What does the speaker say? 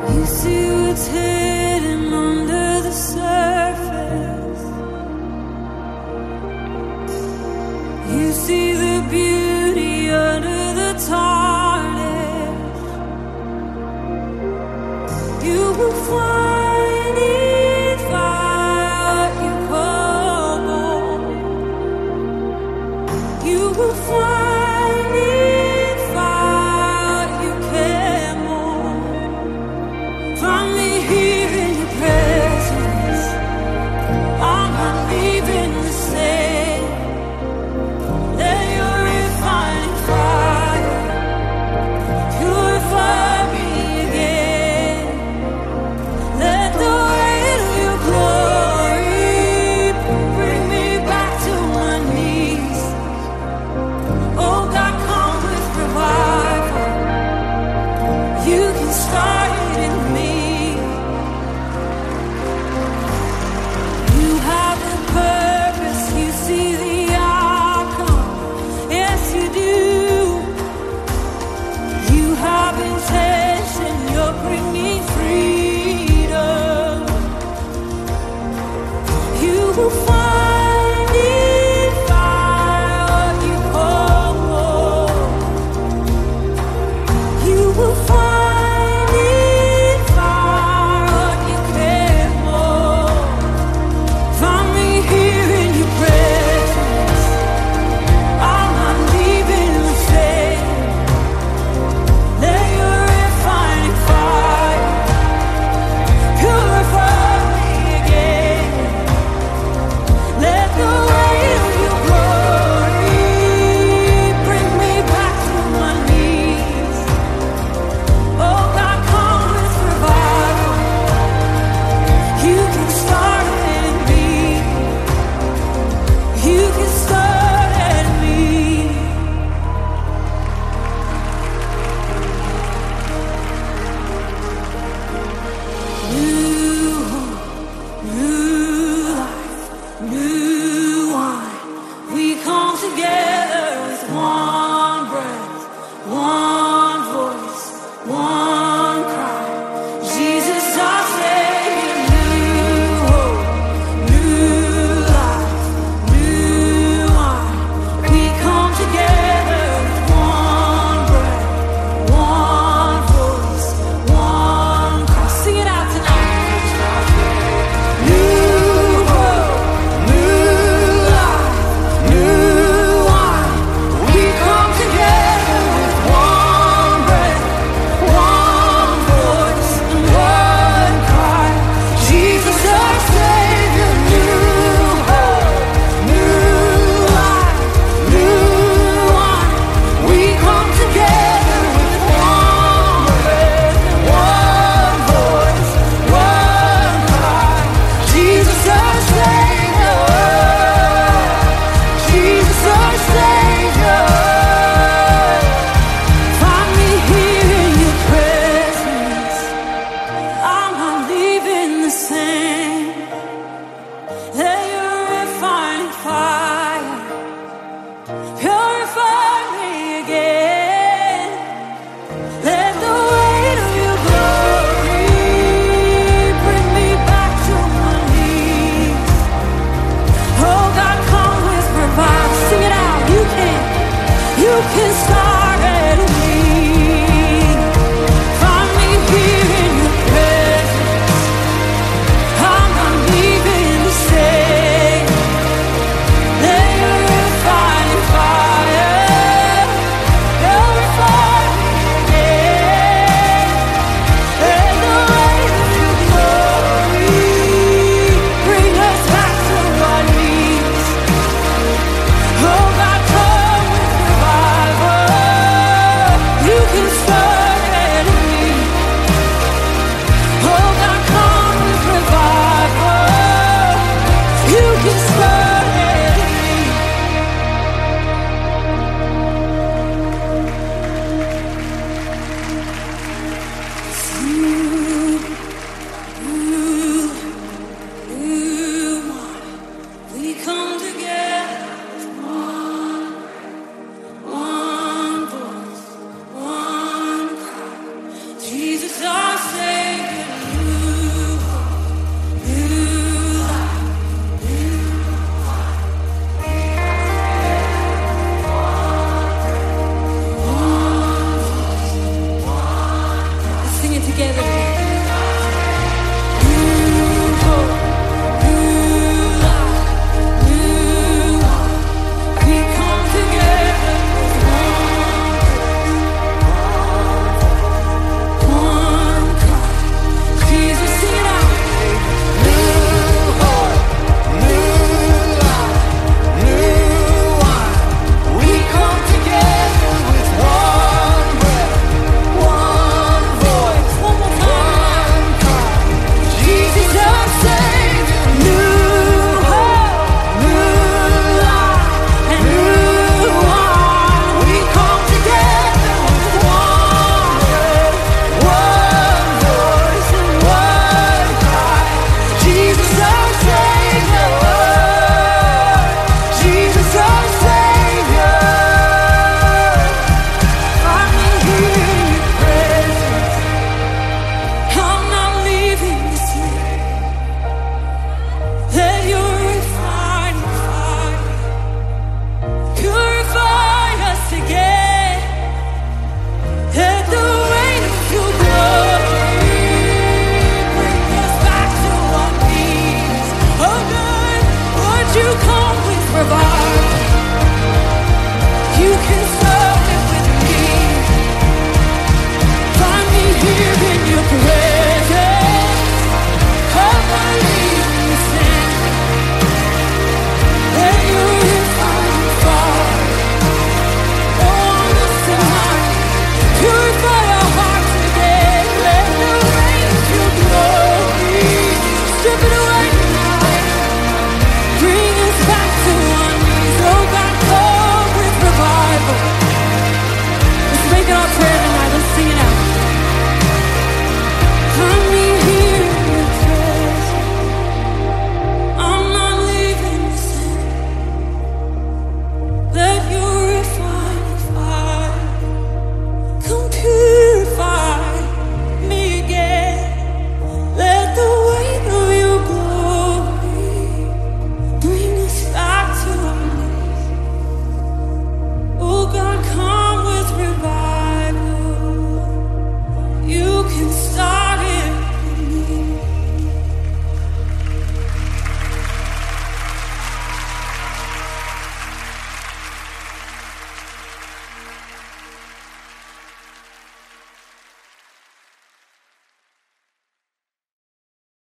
You see what's hidden under the surface. You see the beauty under the tarnish. You will find it what you call home. You will find it what you care more. Find me here in your presence. I'm not leaving the same. Let your refining fire purify me again. Let the weight of your glory bring me back to my knees. Oh God, come with revival. You can start it in me. You have a purpose, you see the outcome. Yes, you do. You have intention, you're bringing freedom. You will find it what you call home. You will find it together.